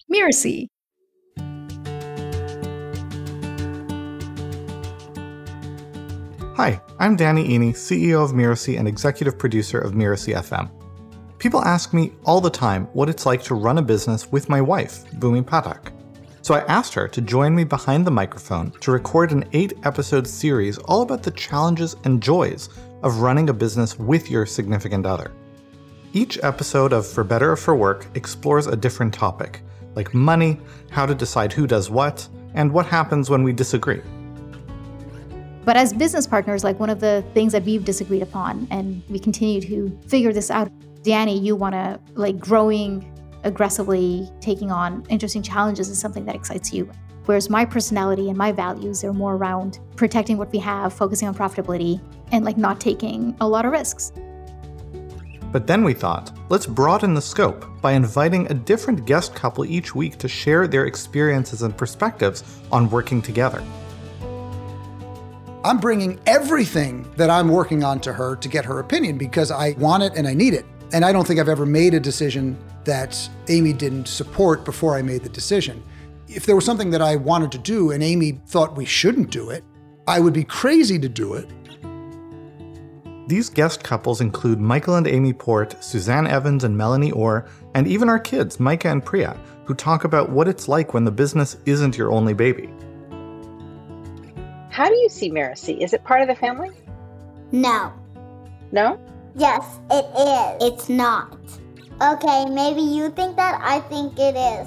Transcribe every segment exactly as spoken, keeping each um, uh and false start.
Mirasee. Hi, I'm Danny Iny, C E O of Mirasee and executive producer of Mirasee F M. People ask me all the time what it's like to run a business with my wife, Bhumi Pathak. So I asked her to join me behind the microphone to record an eight-episode series all about the challenges and joys of running a business with your significant other. Each episode of For Better or For Work explores a different topic, like money, how to decide who does what, and what happens when we disagree. But as business partners, like one of the things that we've disagreed upon, and we continue to figure this out, Danny, you want to, like, growing aggressively, taking on interesting challenges is something that excites you. Whereas my personality and my values are more around protecting what we have, focusing on profitability, and like not taking a lot of risks. But then we thought, let's broaden the scope by inviting a different guest couple each week to share their experiences and perspectives on working together. I'm bringing everything that I'm working on to her to get her opinion because I want it and I need it. And I don't think I've ever made a decision that Amy didn't support before I made the decision. If there was something that I wanted to do and Amy thought we shouldn't do it, I would be crazy to do it. These guest couples include Michael and Amy Port, Suzanne Evans and Melanie Orr, and even our kids, Micah and Priya, who talk about what it's like when the business isn't your only baby. How do you see Mirasee? Is it part of the family? No. No? Yes, it is. It's not. Okay, maybe you think that, I think it is.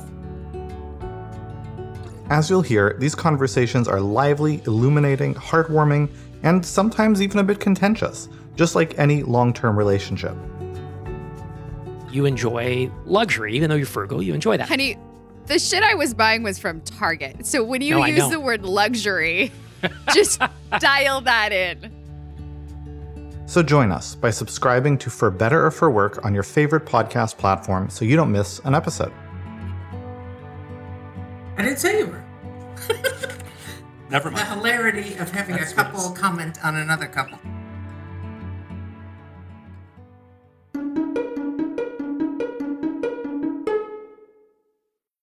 As you'll hear, these conversations are lively, illuminating, heartwarming, and sometimes even a bit contentious, just like any long-term relationship. You enjoy luxury, even though you're frugal, you enjoy that. Honey, the shit I was buying was from Target. So when you No, I use know. the word luxury, just dial that in. So join us by subscribing to For Better or For Work on your favorite podcast platform so you don't miss an episode. I didn't say you were. Never The mind. hilarity of having That's a what couple it's- comment on another couple.